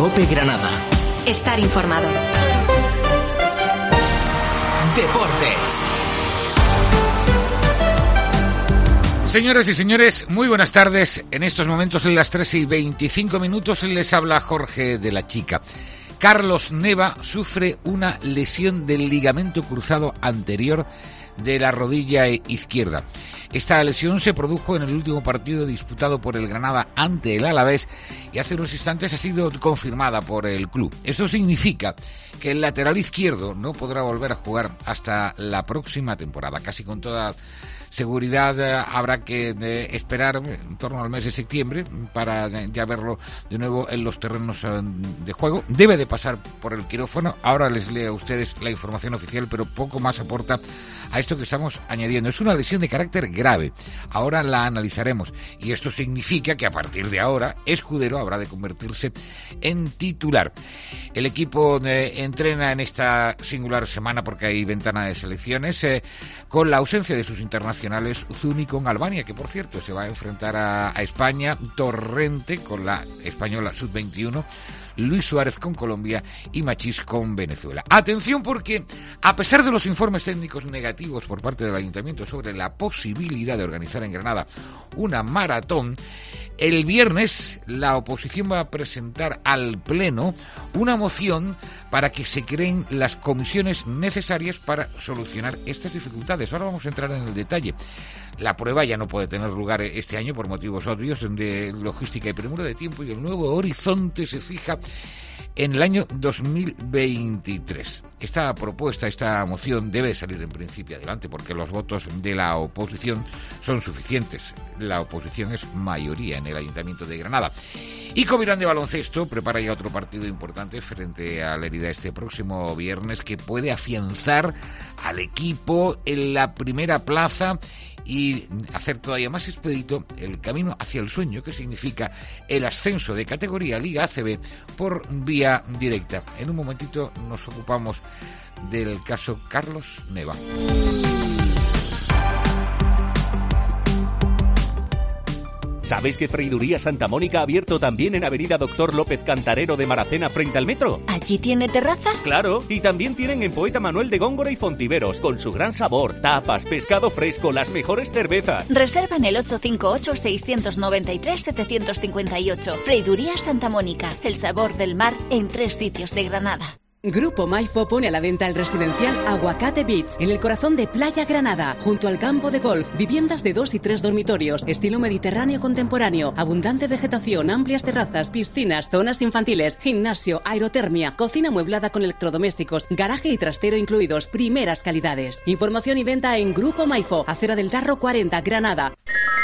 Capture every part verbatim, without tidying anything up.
COPE Granada. Estar informado. Deportes. Señoras y señores, muy buenas tardes. En estos momentos, en las tres y veinticinco minutos, les habla Jorge de la Chica. Carlos Neva sufre una lesión del ligamento cruzado anterior de la rodilla izquierda. Esta lesión se produjo en el último partido disputado por el Granada ante el Alavés y hace unos instantes ha sido confirmada por el club. Eso significa que el lateral izquierdo no podrá volver a jugar hasta la próxima temporada. Casi con toda seguridad eh, habrá que eh, esperar en torno al mes de septiembre para eh, ya verlo de nuevo en los terrenos eh, de juego. Debe de pasar por el quirófano. Ahora les leo a ustedes la información oficial, pero poco más aporta a esto que estamos añadiendo. Es una lesión de carácter grave. Ahora la analizaremos y esto significa que a partir de ahora Escudero habrá de convertirse en titular. El equipo eh, entrena en esta singular semana porque hay ventana de selecciones eh, con la ausencia de sus internacionales Zuni con Albania, que por cierto se va a enfrentar a, a España, Torrente con la española sub veintiuno, Luis Suárez con Colombia y Machís con Venezuela. Atención, porque a pesar de los informes técnicos negativos por parte del Ayuntamiento sobre la posibilidad de organizar en Granada una maratón, el viernes la oposición va a presentar al Pleno una moción para que se creen las comisiones necesarias para solucionar estas dificultades. Ahora vamos a entrar en el detalle. La prueba ya no puede tener lugar este año por motivos obvios de logística y premura de tiempo, y el nuevo horizonte se fija en el año dos mil veintitrés. Esta propuesta, esta moción debe salir en principio adelante porque los votos de la oposición son suficientes. La oposición es mayoría en el Ayuntamiento de Granada. Y Covirán de baloncesto prepara ya otro partido importante frente a Lérida este próximo viernes que puede afianzar al equipo en la primera plaza y hacer todavía más expedito el camino hacia el sueño, que significa el ascenso de categoría Liga A C B por vía directa. En un momentito nos ocupamos del caso Carlos Neva. ¿Sabes que Freiduría Santa Mónica ha abierto también en Avenida Doctor López Cantarero de Maracena frente al metro? ¿Allí tiene terraza? Claro, y también tienen en Poeta Manuel de Góngora y Fontiveros, con su gran sabor, tapas, pescado fresco, las mejores cervezas. Reserva en el ocho cinco ocho, seis nueve tres, siete cinco ocho. Freiduría Santa Mónica, el sabor del mar en tres sitios de Granada. Grupo Maifo pone a la venta el residencial Aguacate Beach, en el corazón de Playa Granada, junto al campo de golf, viviendas de dos y tres dormitorios, estilo mediterráneo contemporáneo, abundante vegetación, amplias terrazas, piscinas, zonas infantiles, gimnasio, aerotermia, cocina amueblada con electrodomésticos, garaje y trastero incluidos, primeras calidades. Información y venta en Grupo Maifo, Acera del Tarro cuarenta, Granada.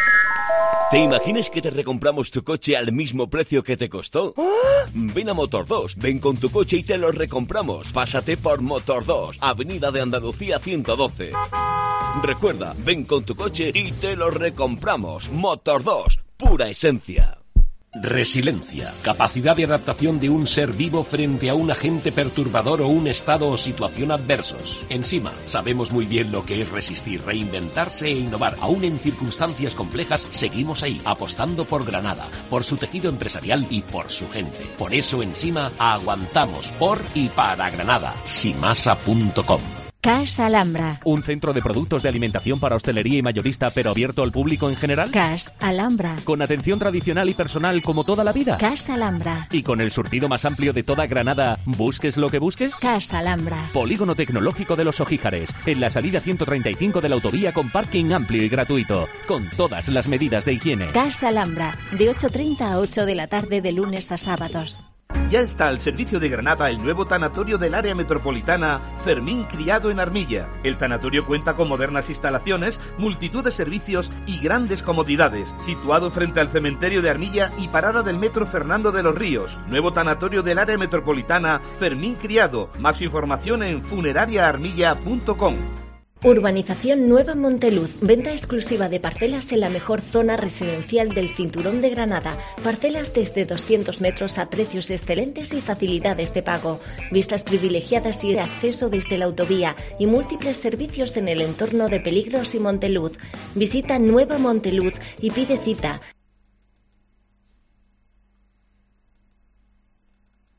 ¿Te imaginas que te recompramos tu coche al mismo precio que te costó? Ven a Motor dos, ven con tu coche y te lo recompramos. Pásate por Motor dos, Avenida de Andalucía ciento doce. Recuerda, ven con tu coche y te lo recompramos. Motor dos, pura esencia. Resiliencia, capacidad de adaptación de un ser vivo frente a un agente perturbador o un estado o situación adversos. Ensima, sabemos muy bien lo que es resistir, reinventarse e innovar. Aún en circunstancias complejas, seguimos ahí, apostando por Granada, por su tejido empresarial y por su gente. Por eso, Ensima, aguantamos por y para Granada. simasa punto com. Cash Alhambra. ¿Un centro de productos de alimentación para hostelería y mayorista, pero abierto al público en general? Cash Alhambra. ¿Con atención tradicional y personal como toda la vida? Cash Alhambra. ¿Y con el surtido más amplio de toda Granada, busques lo que busques? Cash Alhambra. Polígono Tecnológico de los Ojíjares, en la salida ciento treinta y cinco de la autovía, con parking amplio y gratuito, con todas las medidas de higiene. Cash Alhambra, de ocho treinta a ocho de la tarde de lunes a sábados. Ya está al servicio de Granada el nuevo tanatorio del área metropolitana Fermín Criado en Armilla. El tanatorio cuenta con modernas instalaciones, multitud de servicios y grandes comodidades. Situado frente al cementerio de Armilla y parada del metro Fernando de los Ríos. Nuevo tanatorio del área metropolitana Fermín Criado. Más información en funeraria armilla punto com. Urbanización Nueva Monteluz, venta exclusiva de parcelas en la mejor zona residencial del Cinturón de Granada. Parcelas desde doscientos metros a precios excelentes y facilidades de pago. Vistas privilegiadas y acceso desde la autovía y múltiples servicios en el entorno de Peligros y Monteluz. Visita Nueva Monteluz y pide cita.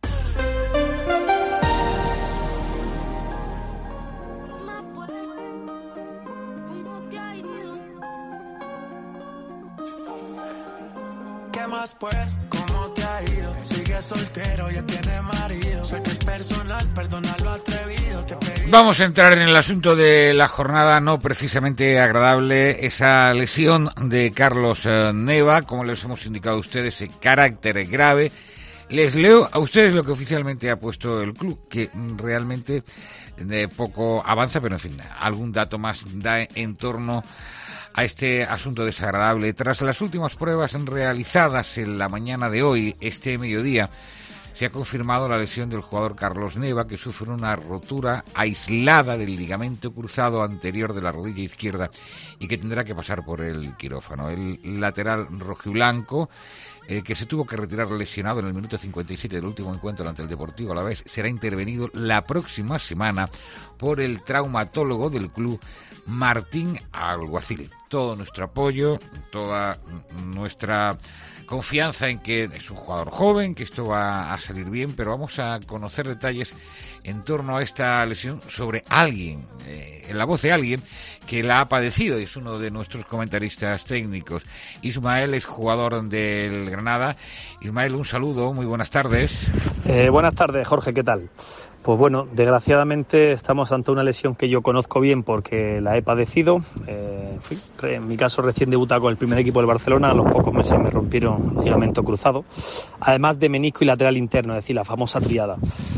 ¿qué más pues? ¿Cómo te ha ido? Sigue soltero, ya tiene marido. Sé que es personal, perdona lo atrevido. Te pedí... Vamos a entrar en el asunto de la jornada no precisamente agradable, esa lesión de Carlos eh, Neva, como les hemos indicado a ustedes, de carácter grave. Les leo a ustedes lo que oficialmente ha puesto el club, que realmente de poco avanza, pero en fin, algún dato más da en torno a este asunto desagradable. Tras las últimas pruebas realizadas en la mañana de hoy, este mediodía, se ha confirmado la lesión del jugador Carlos Neva, que sufre una rotura aislada del ligamento cruzado anterior de la rodilla izquierda y que tendrá que pasar por el quirófano. El lateral rojiblanco, eh, que se tuvo que retirar lesionado en el minuto cincuenta y siete del último encuentro ante el Deportivo Alavés, será intervenido la próxima semana por el traumatólogo del club, Martín Alguacil. Todo nuestro apoyo, toda nuestra confianza en que es un jugador joven, que esto va a salir bien, pero vamos a conocer detalles en torno a esta lesión sobre alguien, eh, en la voz de alguien que la ha padecido, y es uno de nuestros comentaristas técnicos. Ismael es jugador del Granada. Ismael, un saludo, muy buenas tardes. Eh, buenas tardes, Jorge, ¿qué tal? Pues bueno, desgraciadamente estamos ante una lesión que yo conozco bien porque la he padecido. Eh, fui, en mi caso recién debutado con el primer equipo del Barcelona, a los pocos meses me rompieron ligamento cruzado, además de menisco y lateral interno, es decir, la famosa triada.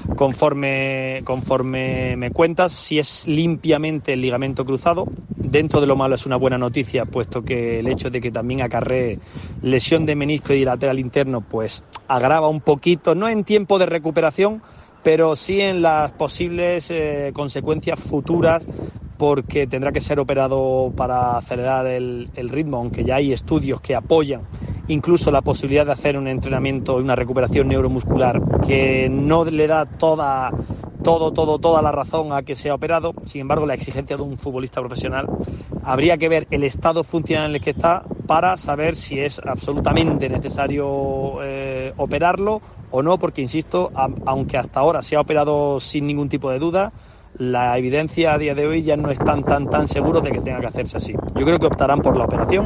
Conforme, conforme me cuentas, si es limpiamente el ligamento cruzado, dentro de lo malo es una buena noticia, puesto que el hecho de que también acarree lesión de menisco y lateral interno, pues agrava un poquito, no en tiempo de recuperación, pero sí en las posibles eh, consecuencias futuras, porque tendrá que ser operado para acelerar el, el ritmo, aunque ya hay estudios que apoyan incluso la posibilidad de hacer un entrenamiento y una recuperación neuromuscular que no le da toda, todo, todo, toda la razón a que sea operado. Sin embargo, la exigencia de un futbolista profesional, habría que ver el estado funcional en el que está para saber si es absolutamente necesario eh, operarlo o no, porque insisto, a, aunque hasta ahora se ha operado sin ningún tipo de duda, la evidencia a día de hoy ya no es tan tan tan seguro de que tenga que hacerse así. Yo creo que optarán por la operación.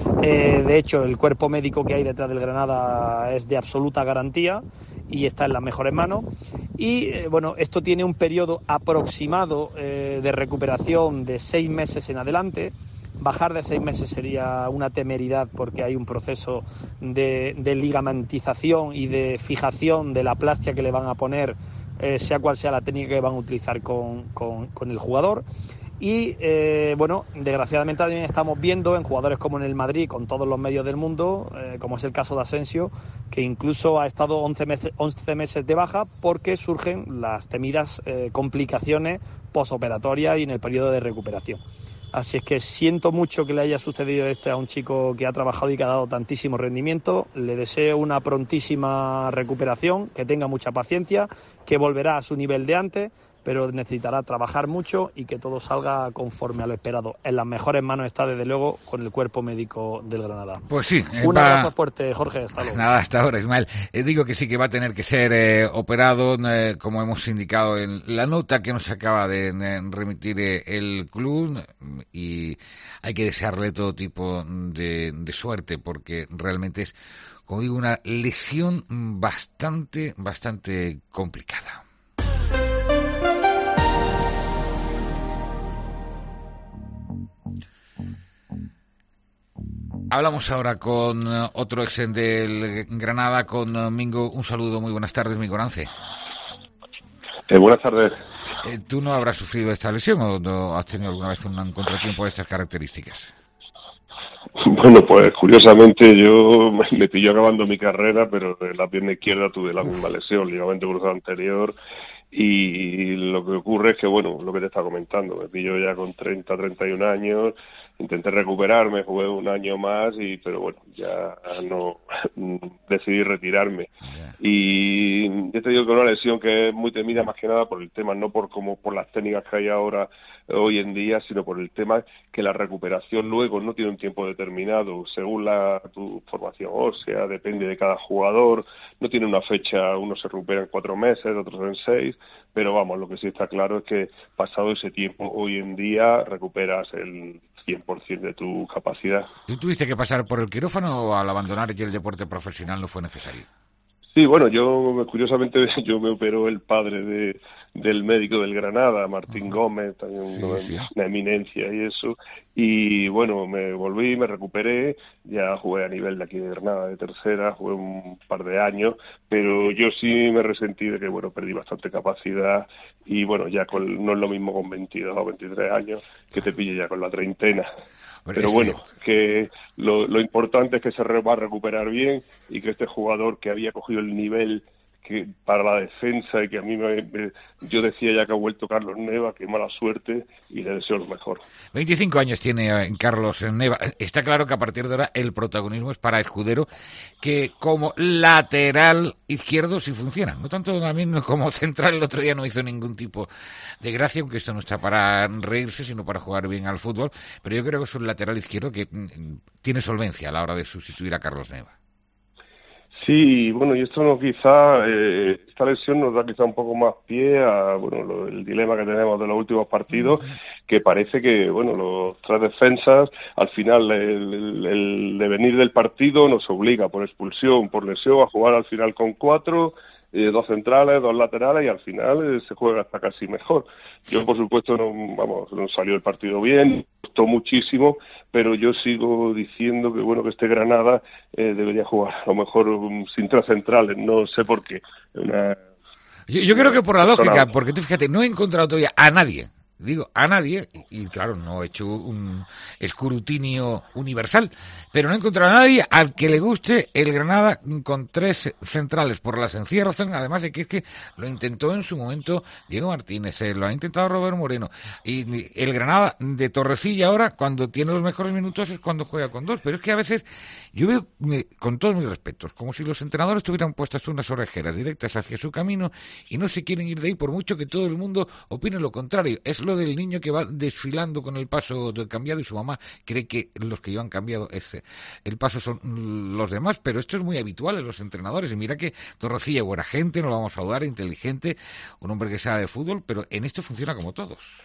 Eh, de hecho, el cuerpo médico que hay detrás del Granada es de absoluta garantía y está en las mejores manos. Y eh, bueno, esto tiene un periodo aproximado eh, de recuperación de seis meses en adelante. Bajar de seis meses sería una temeridad, porque hay un proceso de, de ligamentización y de fijación de la plastia que le van a poner, eh, sea cual sea la técnica que van a utilizar con, con, con el jugador. Y eh, bueno, desgraciadamente también estamos viendo en jugadores como en el Madrid, con todos los medios del mundo, eh, como es el caso de Asensio, que incluso ha estado once meses, once meses de baja porque surgen las temidas eh, complicaciones posoperatorias y en el periodo de recuperación. Así es que siento mucho que le haya sucedido esto a un chico que ha trabajado y que ha dado tantísimo rendimiento. Le deseo una prontísima recuperación, que tenga mucha paciencia, que volverá a su nivel de antes, pero necesitará trabajar mucho y que todo salga conforme a lo esperado. En las mejores manos está, desde luego, con el cuerpo médico del Granada. Pues sí. Eh, Un va... abrazo fuerte, Jorge. Hasta luego. Nada, hasta ahora, Ismael. Eh, digo que sí, que va a tener que ser eh, operado, eh, como hemos indicado en la nota que nos acaba de eh, remitir eh, el club, y hay que desearle todo tipo de, de suerte, porque realmente es, como digo, una lesión bastante, bastante complicada. Hablamos ahora con otro ex del Granada, con Mingo. Un saludo, muy buenas tardes, Mingo Nance. Eh, buenas tardes. Eh, ¿Tú no habrás sufrido esta lesión o no has tenido alguna vez un contratiempo de estas características? Bueno, pues curiosamente yo me pilló acabando mi carrera, pero de la pierna izquierda tuve la misma lesión, ligamento cruzado anterior, y lo que ocurre es que, bueno, lo que te estaba comentando, me pilló ya con treinta, treinta y un años, intenté recuperarme, jugué un año más, y pero bueno, ya no decidí retirarme. Yeah. Y yo te digo que una lesión que es muy temida más que nada por el tema, no por como por las técnicas que hay ahora hoy en día, sino por el tema que la recuperación luego no tiene un tiempo determinado, según la tu formación ósea, depende de cada jugador, no tiene una fecha, unos se recuperan en cuatro meses, otros en seis, pero vamos, lo que sí está claro es que pasado ese tiempo, hoy en día recuperas el cien por ciento de tu capacidad. ¿Tú tuviste que pasar por el quirófano o al abandonar que el deporte profesional no fue necesario? Sí, bueno, yo, curiosamente, yo me operó el padre de, del médico del Granada, Martín uh-huh. Gómez, también sí, una, sí. una eminencia y eso, y bueno, me volví, me recuperé, ya jugué a nivel de aquí de Granada, de tercera, jugué un par de años, pero yo sí me resentí de que, bueno, perdí bastante capacidad, y bueno, ya con, no es lo mismo con veintidós o veintitrés años que te pille ya con la treintena. Pero bueno, que lo, lo importante es que se va a recuperar bien y que este jugador que había cogido el nivel que para la defensa y que a mí me, me, yo decía ya que ha vuelto Carlos Neva, que mala suerte, y le deseo lo mejor. veinticinco años tiene Carlos Neva. Está claro que a partir de ahora el protagonismo es para Escudero, que como lateral izquierdo sí funciona. No tanto también como central, el otro día no hizo ningún tipo de gracia, aunque esto no está para reírse, sino para jugar bien al fútbol. Pero yo creo que es un lateral izquierdo que tiene solvencia a la hora de sustituir a Carlos Neva. Sí, bueno, y esto no quizá, eh, esta lesión nos da quizá un poco más pie a, bueno, lo, el dilema que tenemos de los últimos partidos, que parece que, bueno, los tres defensas, al final el, el, el devenir del partido nos obliga por expulsión, por lesión, a jugar al final con cuatro, eh, dos centrales, dos laterales, y al final eh, se juega hasta casi mejor. Yo, por supuesto, no, vamos, no salió el partido bien, costó muchísimo, pero yo sigo diciendo que, bueno, que este Granada eh, debería jugar a lo mejor um, sin tres centrales, no sé por qué. Una, yo, yo creo que por la lógica, porque tú fíjate, no he encontrado todavía a nadie, digo, a nadie, y, y claro, no he hecho un escrutinio universal, pero no he encontrado a nadie al que le guste el Granada con tres centrales, por la sencilla razón, además de que es que lo intentó en su momento Diego Martínez, eh, lo ha intentado Robert Moreno, y el Granada de Torrecilla ahora, cuando tiene los mejores minutos, es cuando juega con dos, pero es que a veces yo veo, con todos mis respetos, como si los entrenadores tuvieran puestas unas orejeras directas hacia su camino y no se quieren ir de ahí por mucho que todo el mundo opine lo contrario. Es lo del niño que va desfilando con el paso del cambiado y su mamá cree que los que llevan cambiado ese el paso son los demás, pero esto es muy habitual en los entrenadores, y mira que Torrecilla es buena gente, no lo vamos a dudar, inteligente, un hombre que sabe de fútbol, pero en esto funciona como todos.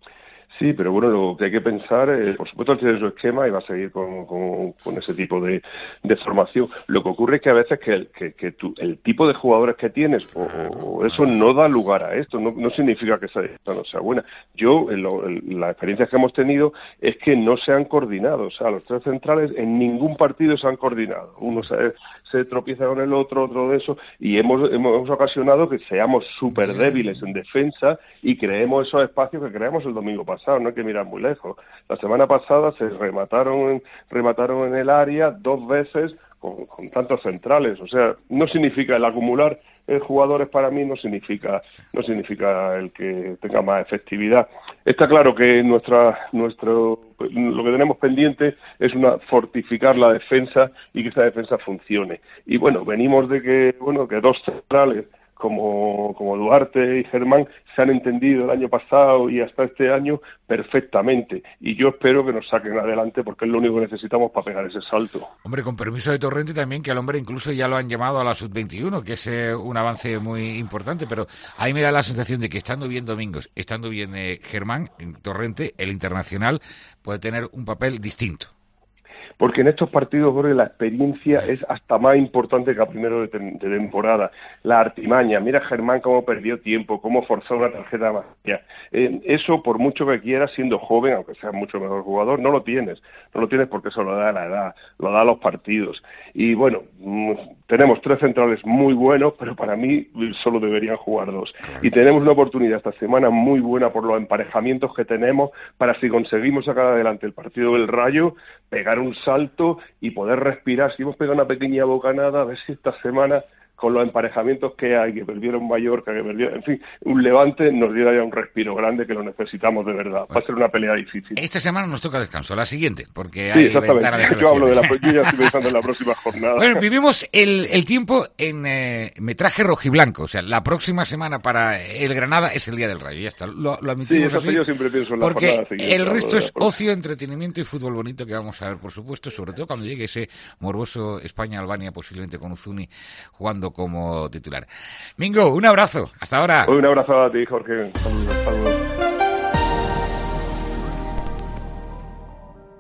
Sí, pero bueno, lo que hay que pensar, eh, por supuesto, él tiene su esquema y va a seguir con, con, con ese tipo de, de formación. Lo que ocurre es que a veces que el, que, que tú, el tipo de jugadores que tienes, o, o eso no da lugar a esto, no, no significa que esa no sea buena. Yo, en lo, en las experiencias que hemos tenido, es que no se han coordinado. O sea, los tres centrales en ningún partido se han coordinado. Uno se, se tropieza con el otro, otro de eso, y hemos, hemos ocasionado que seamos súper débiles en defensa y creemos esos espacios que creamos el domingo pasado. No hay que mirar muy lejos. La semana pasada se remataron, remataron en el área dos veces con, con tantos centrales. O sea, no significa el acumular eh, jugadores para mí, no significa no significa el que tenga más efectividad. Está claro que nuestra nuestro lo que tenemos pendiente es una fortificar la defensa y que esa defensa funcione. Y bueno, venimos de que bueno que dos centrales como, como Duarte y Germán se han entendido el año pasado y hasta este año perfectamente, y yo espero que nos saquen adelante porque es lo único que necesitamos para pegar ese salto. Hombre, con permiso de Torrente también, que al hombre incluso ya lo han llamado a la sub veintiuno, que es eh, un avance muy importante, pero ahí me da la sensación de que estando bien Domingos, estando bien eh, Germán, Torrente, el internacional puede tener un papel distinto. Porque en estos partidos, Jorge, la experiencia es hasta más importante que a primero de, te- de temporada. La artimaña, mira Germán cómo perdió tiempo, cómo forzó una tarjeta amarilla. Eh, eso, por mucho que quieras, siendo joven, aunque seas mucho mejor jugador, no lo tienes. No lo tienes porque eso lo da la edad, lo da los partidos. Y bueno, mmm, tenemos tres centrales muy buenos, pero para mí solo deberían jugar dos. Y tenemos una oportunidad esta semana muy buena por los emparejamientos que tenemos para, si conseguimos sacar adelante el partido del Rayo, pegar un salto y poder respirar. Si hemos pegado una pequeña bocanada, a ver si esta semana, con los emparejamientos que hay, que perdieron Mallorca, que perdieron, en fin, un Levante, nos diera ya un respiro grande, que lo necesitamos de verdad. Va a ser una pelea difícil. Esta semana nos toca descanso, la siguiente, porque Sí, hay exactamente. ventana de Yo hablo de la, selecciones. yo ya estoy pensando en la próxima jornada. Bueno, vivimos el, el tiempo en eh, metraje rojiblanco, o sea, la próxima semana para el Granada es el Día del Rayo, ya está, lo, lo Sí, admitimos eso así, yo siempre pienso en la porque jornada siguiente. el hablo resto de es la próxima. ocio, entretenimiento y fútbol bonito que vamos a ver, por supuesto, sobre todo cuando llegue ese morboso España-Albania, posiblemente con Uzuni jugando como titular. Mingo, un abrazo, hasta ahora. Un abrazo a ti, Jorge. Saludos, saludos.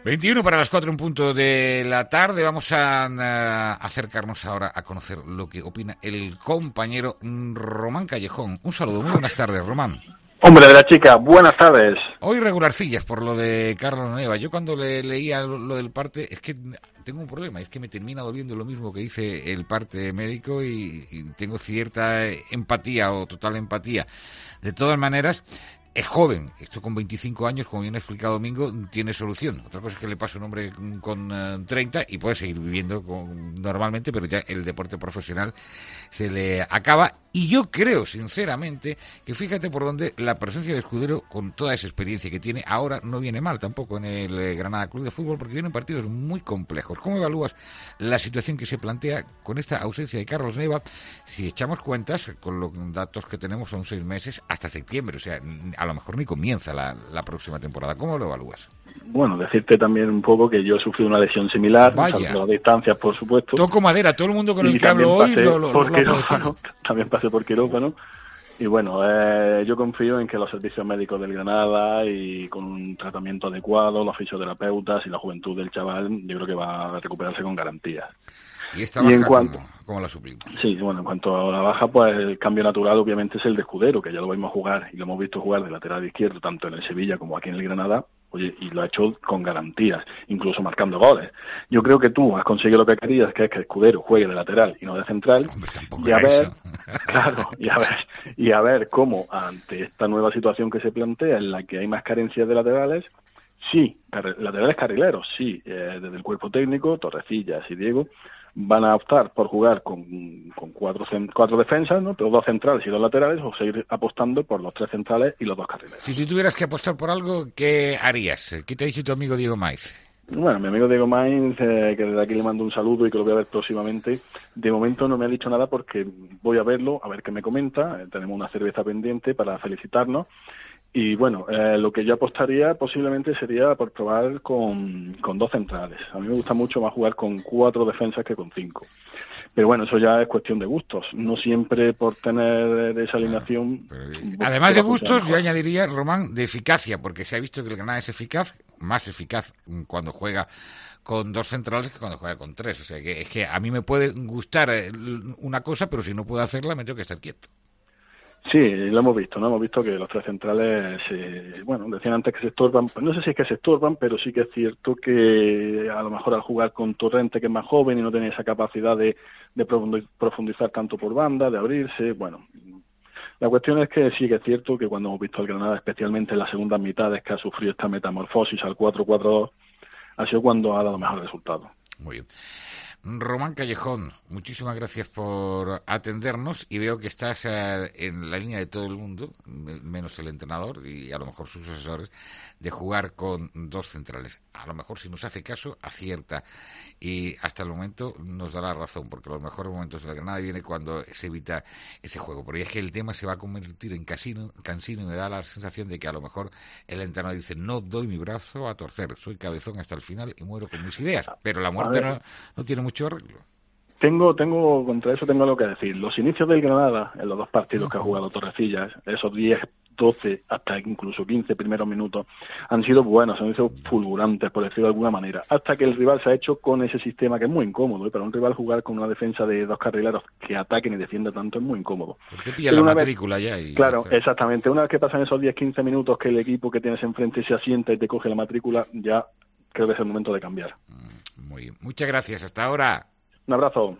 veintiuno para las cuatro en punto de la tarde. Vamos a uh, acercarnos ahora a conocer lo que opina el compañero Román Callejón. Un saludo, muy buenas tardes, Román. Hombre de la chica, buenas tardes. Hoy regularcillas por lo de Carlos Neva. Yo cuando le leía lo, lo del parte, es que tengo un problema, es que me termina doliendo lo mismo que dice el parte médico y, y tengo cierta empatía o total empatía. De todas maneras, es joven, esto con veinticinco años, como bien ha explicado Domingo, tiene solución. Otra cosa es que le pasa a un hombre con uh, treinta y puede seguir viviendo con, normalmente, pero ya el deporte profesional se le acaba. Y yo creo, sinceramente, que fíjate por dónde la presencia de Escudero, con toda esa experiencia que tiene, ahora no viene mal tampoco en el eh, Granada Club de Fútbol, porque vienen partidos muy complejos. ¿Cómo evalúas la situación que se plantea con esta ausencia de Carlos Neva? Si echamos cuentas, con los datos que tenemos son seis meses hasta septiembre, o sea, a lo mejor ni comienza la, la próxima temporada. ¿Cómo lo evalúas? Bueno, decirte también un poco que yo he sufrido una lesión similar, a distancias, por supuesto. Toco madera, todo el mundo con el que hablo hoy lo, lo, por lo quirófano, también pasé por quirófano. Y bueno, eh, yo confío en que los servicios médicos del Granada y con un tratamiento adecuado, los fisioterapeutas y la juventud del chaval, yo creo que va a recuperarse con garantías. ¿Y esta baja y en cuanto, ¿cómo, cómo la suplimos? Sí, bueno, en cuanto a la baja, pues el cambio natural obviamente es el de Escudero, que ya lo vimos jugar y lo hemos visto jugar de lateral izquierdo, tanto en el Sevilla como aquí en el Granada. Oye, y lo ha hecho con garantías, incluso marcando goles. Yo creo que tú has conseguido lo que querías, que es que Escudero juegue de lateral y no de central. Hombre, y a ver, claro, y a ver, y a ver cómo ante esta nueva situación que se plantea, en la que hay más carencias de laterales, sí, laterales carrileros, sí, eh, desde el cuerpo técnico, Torrecillas y Diego van a optar por jugar con, con cuatro, cuatro defensas, ¿no? Pero dos centrales y dos laterales, o seguir apostando por los tres centrales y los dos carrileros. Si tú tuvieras que apostar por algo, ¿qué harías? ¿Qué te ha dicho tu amigo Diego Maiz? Bueno, mi amigo Diego Maiz, eh, que desde aquí le mando un saludo y que lo voy a ver próximamente, de momento no me ha dicho nada porque voy a verlo, a ver qué me comenta, eh, tenemos una cerveza pendiente para felicitarnos. Y bueno, eh, lo que yo apostaría posiblemente sería por probar con, con dos centrales. A mí me gusta mucho más jugar con cuatro defensas que con cinco. Pero bueno, eso ya es cuestión de gustos. No siempre por tener esa alineación... Pero, además de gustos, yo añadiría, Román, de eficacia, porque se ha visto que el Granada es eficaz, más eficaz cuando juega con dos centrales que cuando juega con tres. O sea, que es que a mí me puede gustar una cosa, pero si no puedo hacerla, me tengo que estar quieto. Sí, lo hemos visto, ¿no? Hemos visto que los tres centrales, eh, bueno, decían antes que se estorban, no sé si es que se estorban, pero sí que es cierto que a lo mejor al jugar con Torrente, que es más joven y no tiene esa capacidad de, de profundizar tanto por banda, de abrirse, bueno. La cuestión es que sí que es cierto que cuando hemos visto al Granada, especialmente en las segundas mitades, que ha sufrido esta metamorfosis al cuatro cuatro dos, ha sido cuando ha dado mejor resultado. Muy bien. Román Callejón, muchísimas gracias por atendernos y veo que estás eh, en la línea de todo el mundo, menos el entrenador y a lo mejor sus asesores, de jugar con dos centrales. A lo mejor si nos hace caso, acierta y hasta el momento nos dará razón, porque los mejores momentos de la Granada viene cuando se evita ese juego. Porque es que el tema se va a convertir en casino, cansino y me da la sensación de que a lo mejor el entrenador dice, no doy mi brazo a torcer, soy cabezón hasta el final y muero con mis ideas, pero la muerte no, no tiene mucho arreglo. Tengo, tengo, contra eso tengo algo que decir. Los inicios del Granada, en los dos partidos uh-huh. que ha jugado Torrecillas, esos diez, doce, hasta incluso quince primeros minutos, han sido buenos, han sido fulgurantes, por decirlo de alguna manera, hasta que el rival se ha hecho con ese sistema que es muy incómodo, ¿eh? Para un rival jugar con una defensa de dos carrileros que ataquen y defiendan tanto es muy incómodo. Te pilla la matrícula vez, ya. Y claro, ya exactamente. Una vez que pasan esos diez, quince minutos que el equipo que tienes enfrente se asienta y te coge la matrícula, ya creo que es el momento de cambiar. Muy bien. Muchas gracias. Hasta ahora. Un abrazo.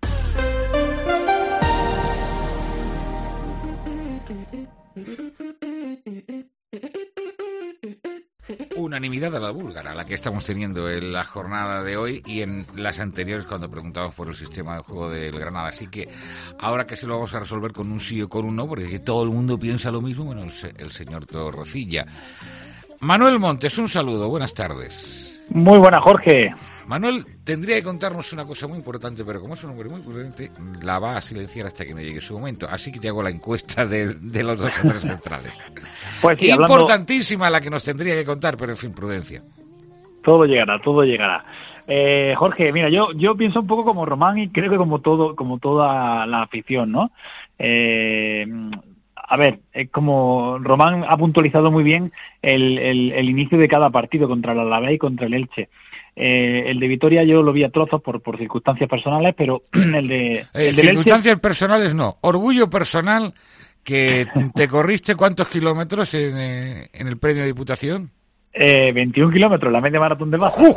Unanimidad a la búlgara, la que estamos teniendo en la jornada de hoy y en las anteriores cuando preguntamos por el sistema de juego del Granada. Así que ahora que se lo vamos a resolver con un sí o con un no, porque todo el mundo piensa lo mismo, bueno, el, el señor Torrecilla. Manuel Montes, un saludo, buenas tardes. Muy buena, Jorge. Manuel tendría que contarnos una cosa muy importante, pero como es un hombre muy prudente, la va a silenciar hasta que no llegue su momento. Así que te hago la encuesta de, de los dos o tres centrales. Pues sí, importantísima hablando... la que nos tendría que contar, pero en fin, prudencia. Todo llegará, todo llegará. Eh, Jorge, mira, yo yo pienso un poco como Román y creo que como todo como toda la afición, ¿no? Eh, a ver, es como Román ha puntualizado muy bien el, el, el inicio de cada partido contra el Alavés y contra el Elche. Eh, el de Vitoria yo lo vi a trozos por, por circunstancias personales, pero el de... Eh, el circunstancias Elche, personales no, orgullo personal que te corriste ¿cuántos kilómetros en, eh, en el premio de Diputación? Eh, veintiún kilómetros, la media maratón de Baza.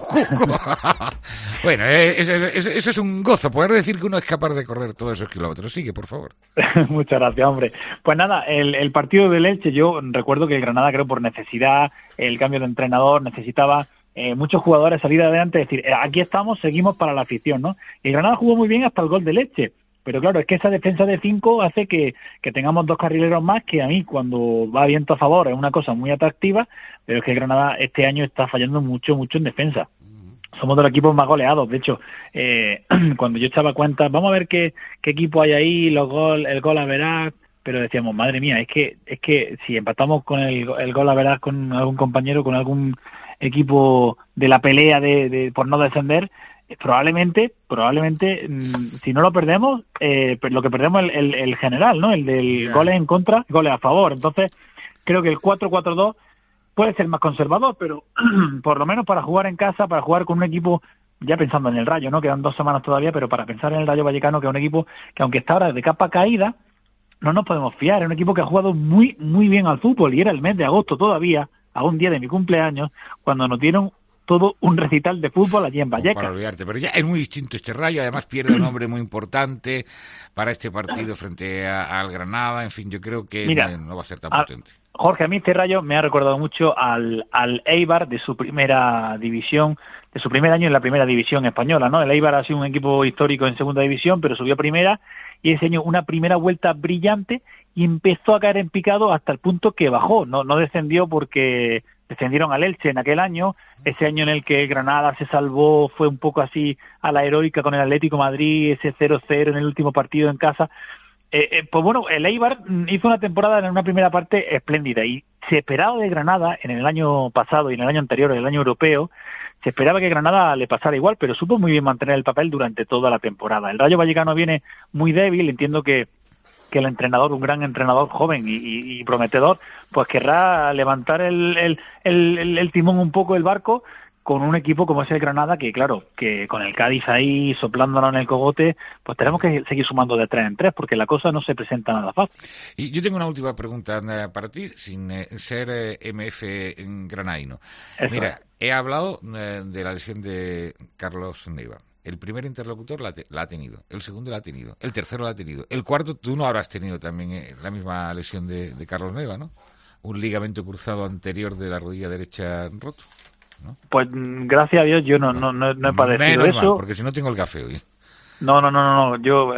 Bueno, eh, eso, eso, eso es un gozo, poder decir que uno es capaz de correr todos esos kilómetros. Sigue, por favor. Muchas gracias, hombre. Pues nada, el, el partido del Elche, yo recuerdo que el Granada, creo por necesidad, el cambio de entrenador, necesitaba eh, muchos jugadores salir adelante, decir, eh, aquí estamos, seguimos para la afición, ¿no? Y el Granada jugó muy bien hasta el gol del Elche. Pero claro, es que esa defensa de cinco hace que, que tengamos dos carrileros más, que a mí cuando va viento a favor es una cosa muy atractiva, pero es que Granada este año está fallando mucho, mucho en defensa. Somos de los equipos más goleados. De hecho, eh, cuando yo echaba cuentas, vamos a ver qué, qué equipo hay ahí, los gol, el gol a veraz, pero decíamos, madre mía, es que es que si empatamos con el, el gol a veraz con algún compañero, con algún equipo de la pelea de, de por no descender, probablemente, probablemente, si no lo perdemos, eh, lo que perdemos es el, el, el general, ¿no? El del yeah. goles en contra, goles a favor. Entonces, creo que el cuatro cuatro dos puede ser más conservador, pero por lo menos para jugar en casa, para jugar con un equipo, ya pensando en el Rayo, ¿no? Quedan dos semanas todavía, pero para pensar en el Rayo Vallecano, que es un equipo que aunque está ahora de capa caída, no nos podemos fiar. Es un equipo que ha jugado muy, muy bien al fútbol, y era el mes de agosto todavía, a un día de mi cumpleaños, cuando nos dieron todo un recital de fútbol allí en Vallecas. Para olvidarte, pero ya es muy distinto este Rayo, además pierde un hombre muy importante para este partido frente a, al Granada, en fin, yo creo que Mira, no, no va a ser tan a, potente. Jorge, a mí este Rayo me ha recordado mucho al, al Eibar de su primera división, de su primer año en la primera división española, ¿no? El Eibar ha sido un equipo histórico en segunda división, pero subió a primera y ese año una primera vuelta brillante y empezó a caer en picado hasta el punto que bajó, no, no descendió porque descendieron al Elche en aquel año, ese año en el que Granada se salvó, fue un poco así a la heroica con el Atlético de Madrid, ese cero cero en el último partido en casa. Eh, eh, pues bueno, el Eibar hizo una temporada en una primera parte espléndida y se esperaba de Granada en el año pasado y en el año anterior, en el año europeo, se esperaba que Granada le pasara igual, pero supo muy bien mantener el papel durante toda la temporada. El Rayo Vallecano viene muy débil, entiendo que que el entrenador, un gran entrenador joven y, y, y prometedor, pues querrá levantar el, el, el, el timón un poco del barco con un equipo como es el Granada, que claro, que con el Cádiz ahí soplándonos en el cogote, pues tenemos que seguir sumando de tres en tres, porque la cosa no se presenta nada fácil. Y yo tengo una última pregunta para ti, sin eh, ser eh, M F en granaíno. Eso. Mira, he hablado eh, de la lesión de Carlos Neva. El primer interlocutor la, te, la ha tenido, el segundo la ha tenido, el tercero la ha tenido, el cuarto tú no habrás tenido también eh, la misma lesión de, de Carlos Neva, ¿no? Un ligamento cruzado anterior de la rodilla derecha roto, ¿no? Pues gracias a Dios yo no, no, no, no he padecido Menos eso. Mal, porque si no tengo el gafe hoy. No, no, no, no, no. Yo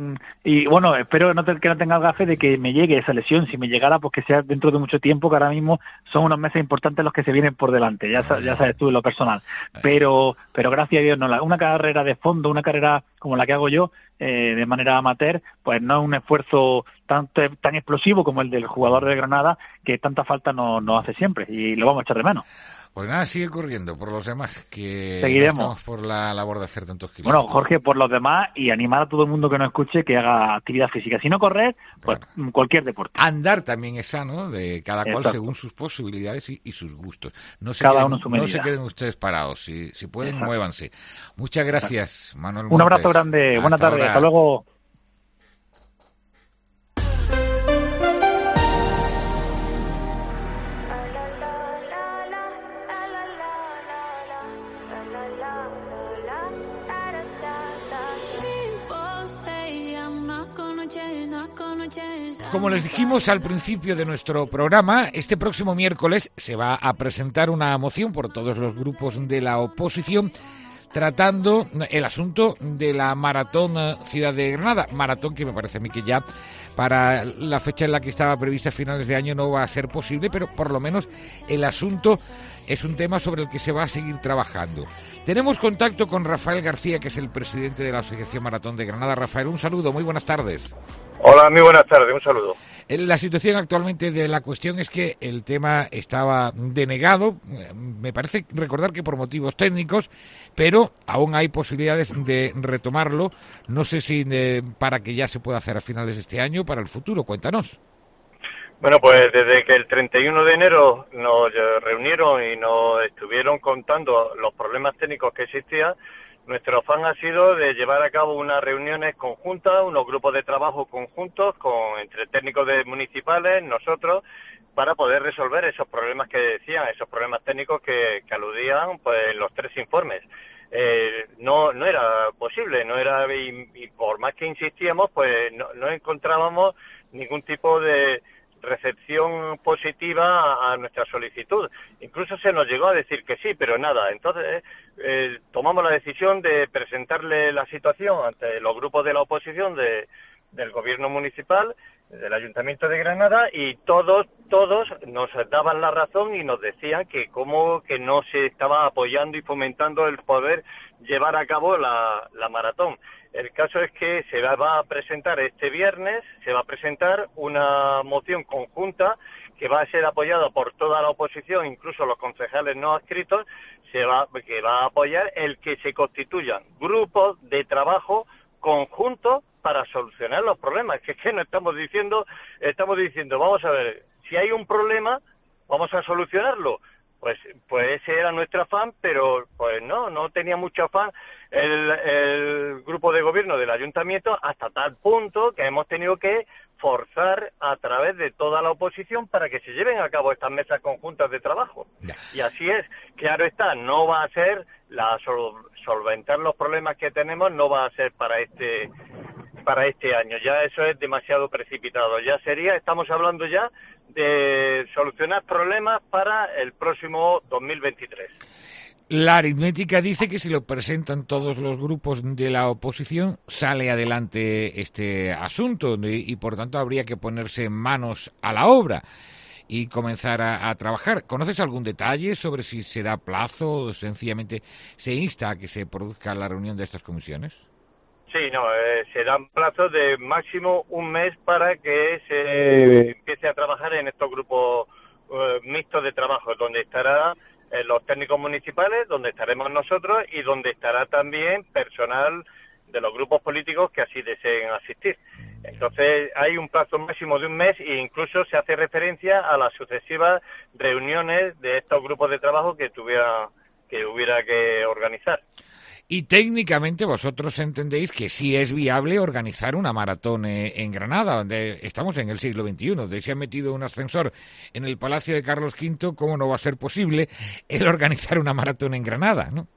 y bueno, espero no te, que no tenga el gafe de que me llegue esa lesión. Si me llegara, pues que sea dentro de mucho tiempo, que ahora mismo son unos meses importantes los que se vienen por delante. Ya, ya sabes tú en lo personal. Pero, pero gracias a Dios no. Una carrera de fondo, una carrera como la que hago yo, eh, de manera amateur, pues no es un esfuerzo tan tan explosivo como el del jugador de Granada, que tanta falta nos no hace siempre y lo vamos a echar de menos. Pues nada, sigue corriendo por los demás, que seguiremos. No estamos por la labor de hacer tantos kilómetros. Bueno, Jorge, por los demás y animar a todo el mundo que nos escuche que haga actividad física. Si no correr, pues claro, cualquier deporte. Andar también es sano, de cada cual Exacto. según sus posibilidades y, y sus gustos. No se, cada queden, uno su no se queden ustedes parados, si, si pueden, Exacto. muévanse. Muchas gracias, Manuel Montes. Un abrazo grande, buena tarde, hasta luego. Como les dijimos al principio de nuestro programa, este próximo miércoles se va a presentar una moción por todos los grupos de la oposición tratando el asunto de la maratón Ciudad de Granada, maratón que me parece a mí que ya para la fecha en la que estaba prevista a finales de año no va a ser posible, pero por lo menos el asunto es un tema sobre el que se va a seguir trabajando. Tenemos contacto con Rafael García, que es el presidente de la Asociación Maratón de Granada. Rafael, un saludo, muy buenas tardes. Hola, muy buenas tardes, un saludo. La situación actualmente de la cuestión es que el tema estaba denegado, me parece recordar que por motivos técnicos, pero aún hay posibilidades de retomarlo. No sé si de, para que ya se pueda hacer a finales de este año, para el futuro, cuéntanos. Bueno, pues desde que el treinta y uno de enero nos reunieron y nos estuvieron contando los problemas técnicos que existían, nuestro afán ha sido de llevar a cabo unas reuniones conjuntas, unos grupos de trabajo conjuntos con entre técnicos de municipales, nosotros, para poder resolver esos problemas que decían, esos problemas técnicos que, que aludían pues en los tres informes. Eh, no no era posible, no era y, y por más que insistíamos, pues no, no encontrábamos ningún tipo de recepción positiva a, a nuestra solicitud. Incluso se nos llegó a decir que sí, pero nada. Entonces eh, tomamos la decisión de presentarle la situación ante los grupos de la oposición de, del gobierno municipal, del Ayuntamiento de Granada, y todos todos nos daban la razón y nos decían que cómo que no se estaba apoyando y fomentando el poder llevar a cabo la, la maratón. El caso es que se va a presentar este viernes, se va a presentar una moción conjunta que va a ser apoyada por toda la oposición, incluso los concejales no adscritos, se va, que va a apoyar el que se constituyan grupos de trabajo conjuntos para solucionar los problemas. Que es que no estamos diciendo, estamos diciendo, vamos a ver, si hay un problema, vamos a solucionarlo. Pues, pues ese era nuestro afán, pero pues no, no tenía mucho afán el, el grupo de gobierno del ayuntamiento, hasta tal punto que hemos tenido que forzar a través de toda la oposición para que se lleven a cabo estas mesas conjuntas de trabajo. Y así es, claro está, no va a ser la sol, solventar los problemas que tenemos, no va a ser para este para este año, ya eso es demasiado precipitado, ya sería, estamos hablando ya de solucionar problemas para el próximo dos mil veintitrés. La aritmética dice que si lo presentan todos los grupos de la oposición, sale adelante este asunto y, y por tanto habría que ponerse manos a la obra y comenzar a, a trabajar. ¿Conoces algún detalle sobre si se da plazo o sencillamente se insta a que se produzca la reunión de estas comisiones? Sí, no, eh, se dan plazos de máximo un mes para que se eh, empiece a trabajar en estos grupos eh, mixtos de trabajo, donde estará eh, los técnicos municipales, donde estaremos nosotros y donde estará también personal de los grupos políticos que así deseen asistir. Entonces hay un plazo máximo de un mes e incluso se hace referencia a las sucesivas reuniones de estos grupos de trabajo que tuviera que hubiera que organizar. Y técnicamente vosotros entendéis que sí es viable organizar una maratón eh, en Granada, donde estamos en el siglo veintiuno, donde se ha metido un ascensor en el Palacio de Carlos quinto, ¿cómo no va a ser posible el organizar una maratón en Granada, no?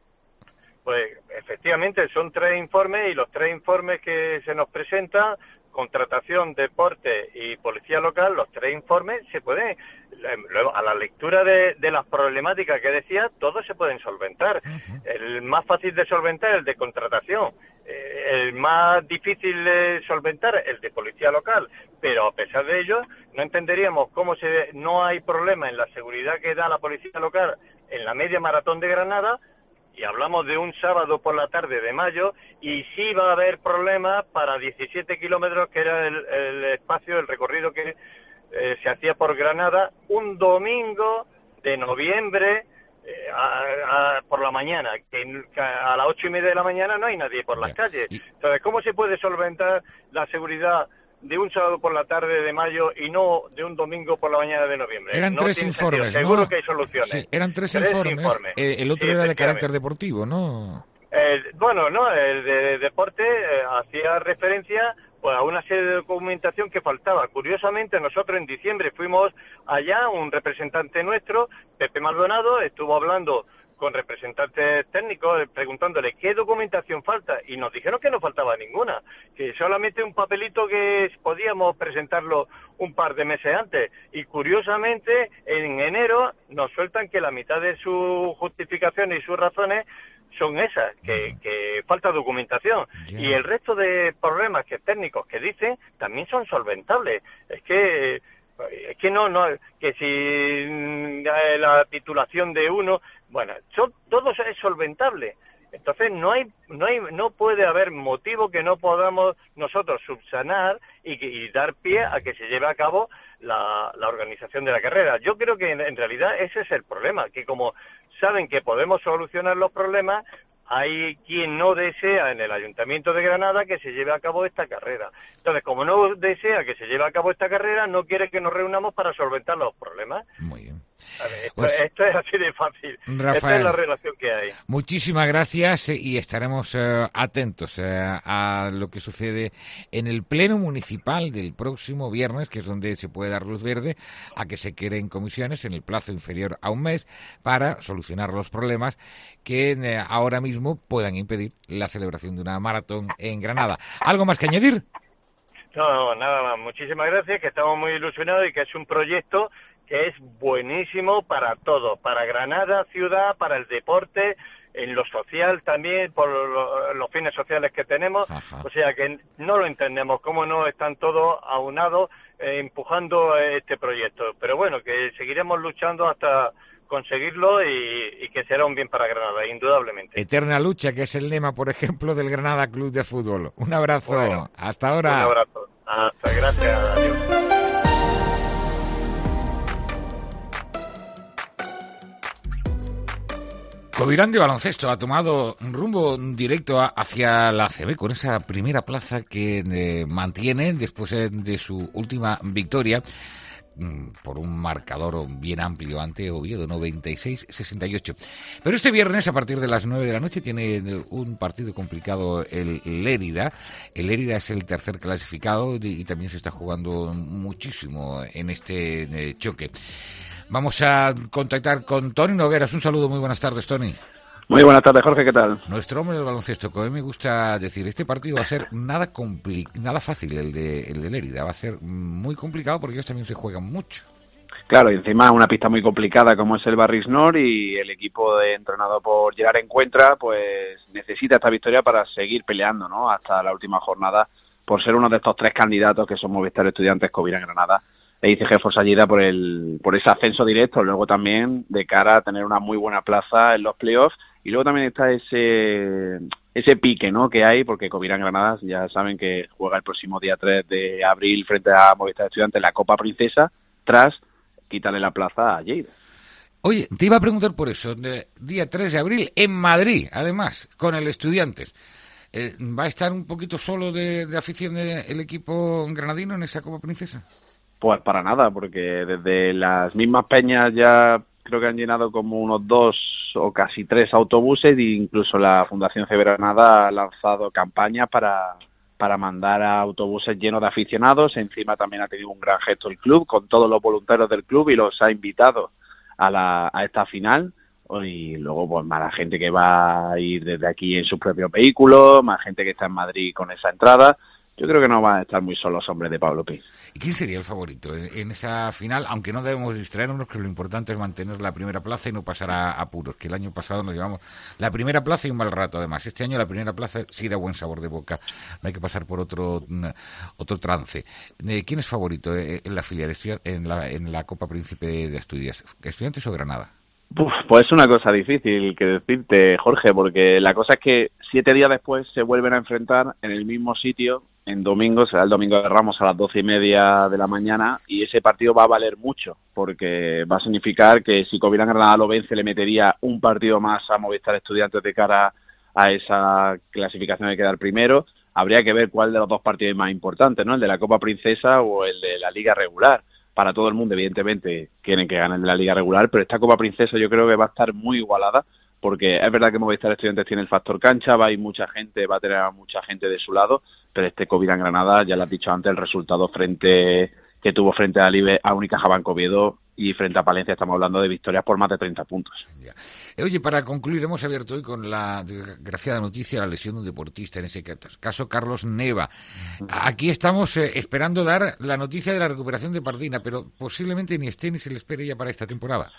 Pues efectivamente son tres informes y los tres informes que se nos presentan, contratación, deporte y policía local, los tres informes se pueden, luego a la lectura de, de las problemáticas que decía, todos se pueden solventar. Uh-huh. El más fácil de solventar, el de contratación, eh, el más difícil de solventar, el de policía local, pero a pesar de ello, no entenderíamos cómo se no hay problema en la seguridad que da la policía local en la media maratón de Granada, y hablamos de un sábado por la tarde de mayo, y sí va a haber problemas para diecisiete kilómetros, que era el, el espacio, el recorrido que eh, se hacía por Granada, un domingo de noviembre eh, a, a, por la mañana, que, que a las ocho y media de la mañana no hay nadie por las calles. Entonces, ¿cómo se puede solventar la seguridad de un sábado por la tarde de mayo y no de un domingo por la mañana de noviembre? Eran no tres informes, sentido. Seguro ¿no? que hay soluciones. Sí, eran tres, tres informes. informes. Eh, el otro sí, era de carácter deportivo, ¿no? Eh, bueno, no, el de deporte eh, hacía referencia pues, a una serie de documentación que faltaba. Curiosamente, nosotros en diciembre fuimos allá, un representante nuestro, Pepe Maldonado, estuvo hablando con representantes técnicos, preguntándole qué documentación falta, y nos dijeron que no faltaba ninguna, que solamente un papelito que podíamos presentarlo un par de meses antes, y curiosamente en enero nos sueltan que la mitad de sus justificaciones y sus razones son esas, que, que falta documentación, yeah. Y el resto de problemas que técnicos que dicen también son solventables. Es que es que no, no, que si la titulación de uno, bueno, son, todo es solventable. Entonces no hay, no hay, no puede haber motivo que no podamos nosotros subsanar y, y dar pie a que se lleve a cabo la, la organización de la carrera. Yo creo que en, en realidad ese es el problema, que como saben que podemos solucionar los problemas, hay quien no desea en el Ayuntamiento de Granada que se lleve a cabo esta carrera. Entonces, como no desea que se lleve a cabo esta carrera, no quiere que nos reunamos para solventar los problemas. Muy bien. A ver, esto, Pues, esto es así de fácil. Rafael, esta es la relación que hay. Muchísimas gracias, eh, y estaremos eh, atentos eh, a lo que sucede en el Pleno Municipal del próximo viernes, que es donde se puede dar luz verde a que se creen comisiones en el plazo inferior a un mes para solucionar los problemas que eh, ahora mismo puedan impedir la celebración de una maratón en Granada. ¿Algo más que añadir? No, no, nada más. Muchísimas gracias, que estamos muy ilusionados y que es un proyecto que es buenísimo para todo, para Granada, ciudad, para el deporte, en lo social también, por lo, los fines sociales que tenemos. Ajá. O sea que no lo entendemos, cómo no están todos aunados eh, empujando este proyecto. Pero bueno, que seguiremos luchando hasta conseguirlo y, y que será un bien para Granada, indudablemente. Eterna lucha, que es el lema, por ejemplo, del Granada Club de Fútbol. Un abrazo. Bueno, hasta ahora. Un abrazo. Hasta, gracias. Adiós. Covirán de baloncesto ha tomado un rumbo directo hacia la A C B con esa primera plaza que eh, mantiene después eh, de su última victoria por un marcador bien amplio ante Oviedo, noventa y seis a sesenta y ocho. Pero este viernes, a partir de las nueve de la noche, tiene un partido complicado el Lérida. El Lérida es el tercer clasificado y también se está jugando muchísimo en este eh, choque. Vamos a contactar con Toni Nogueras. Un saludo, muy buenas tardes, Toni. Muy buenas tardes, Jorge, ¿qué tal? Nuestro hombre del baloncesto, como a mí me gusta decir, este partido va a ser nada compli- nada fácil, el de el de Lérida. Va a ser muy complicado porque ellos también se juegan mucho. Claro, y encima una pista muy complicada como es el Barris Nord, y el equipo de, entrenado por Gerard Encuentra, pues necesita esta victoria para seguir peleando, ¿no?, hasta la última jornada, por ser uno de estos tres candidatos que son Movistar Estudiantes, Covirán Granada e I C G Forsallida por el por ese ascenso directo, luego también de cara a tener una muy buena plaza en los playoffs. Y luego también está ese ese pique, ¿no?, que hay, porque Covirán Granada ya saben que juega el próximo día tres de abril frente a Movistar Estudiantes la Copa Princesa, tras quitarle la plaza a Lleida. Oye, te iba a preguntar por eso, de día tres de abril en Madrid, además, con el Estudiantes. Eh, ¿Va a estar un poquito solo de, de afición del equipo granadino en esa Copa Princesa? Pues para nada, porque desde las mismas peñas ya creo que han llenado como unos dos o casi tres autobuses, e incluso la Fundación C B Granada ha lanzado campañas para, para mandar a autobuses llenos de aficionados. Encima también ha tenido un gran gesto el club con todos los voluntarios del club y los ha invitado a, la, a esta final. Y luego pues más la gente que va a ir desde aquí en sus propios vehículos, más gente que está en Madrid con esa entrada. Yo creo que no van a estar muy solos hombres de Pablo Pi. ¿Y quién sería el favorito en, en esa final? Aunque no debemos distraernos, que lo importante es mantener la primera plaza y no pasar a apuros, que el año pasado nos llevamos la primera plaza y un mal rato. Además, este año la primera plaza sí da buen sabor de boca, no hay que pasar por otro otro trance. ¿Quién es favorito en la filial, en la, en la Copa Príncipe de Asturias? ¿Estudiantes o Granada? Uf, pues es una cosa difícil que decirte, Jorge, porque la cosa es que siete días después se vuelven a enfrentar en el mismo sitio, en domingo, será el domingo de Ramos a las doce y media de la mañana, y ese partido va a valer mucho, porque va a significar que si Covirán Granada lo vence, le metería un partido más a Movistar Estudiantes de cara a esa clasificación de quedar primero. Habría que ver cuál de los dos partidos es más importante, ¿no?, el de la Copa Princesa o el de la Liga Regular. Para todo el mundo, evidentemente, quieren que ganen la Liga Regular, pero esta Copa Princesa yo creo que va a estar muy igualada, porque es verdad que Movistar Estudiantes tiene el factor cancha, va a ir mucha gente, va a tener a mucha gente de su lado, pero este Covirán Granada, ya lo has dicho antes, el resultado frente que tuvo frente a, Libe, a Unicaja Banco Oviedo y frente a Palencia, estamos hablando de victorias por más de treinta puntos. Ya. Oye, para concluir, hemos abierto hoy con la desgraciada noticia de la lesión de un deportista, en ese caso Carlos Neva. Aquí estamos eh, esperando dar la noticia de la recuperación de Pardina, pero posiblemente ni esté ni se le espere ya para esta temporada.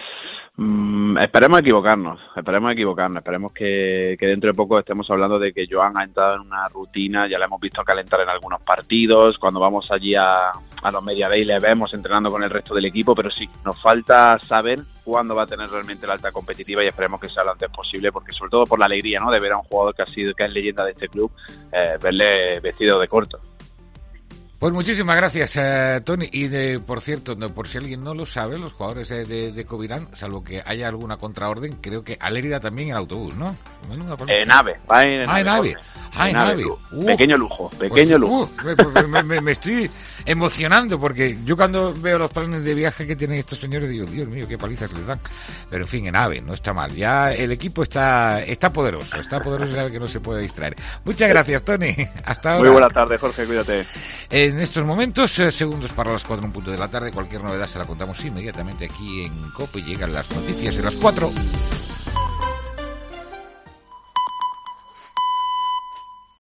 Mm, esperemos equivocarnos, esperemos equivocarnos, esperemos que, que dentro de poco estemos hablando de que Joan ha entrado en una rutina, ya la hemos visto calentar en algunos partidos, cuando vamos allí a, a los Media Day le vemos entrenando con el resto del equipo, pero sí, nos falta saber cuándo va a tener realmente la alta competitiva y esperemos que sea lo antes posible, porque sobre todo por la alegría, ¿no?, de ver a un jugador que ha sido, que es leyenda de este club, eh, verle vestido de corto. Pues muchísimas gracias, eh, Toni. Y de, por cierto, no, por si alguien no lo sabe, los jugadores eh, de, de Covirán, salvo que haya alguna contraorden, creo que a Lérida también el autobús, ¿no? En AVE, va en ah, en AVE. Ah, en AVE. Uh, pequeño lujo, pequeño pues, lujo. Uh, me, me, me estoy emocionando porque yo cuando veo los planes de viaje que tienen estos señores digo, Dios mío, qué palizas les dan. Pero en fin, en AVE, no está mal. Ya el equipo está está poderoso, está poderoso y sabe que no se puede distraer. Muchas gracias, Tony. Hasta ahora. Muy buena tarde, Jorge, cuídate. En estos momentos, eh, segundos para las cuatro, un punto de la tarde, cualquier novedad se la contamos inmediatamente aquí en COPE. Llegan las noticias de las cuatro.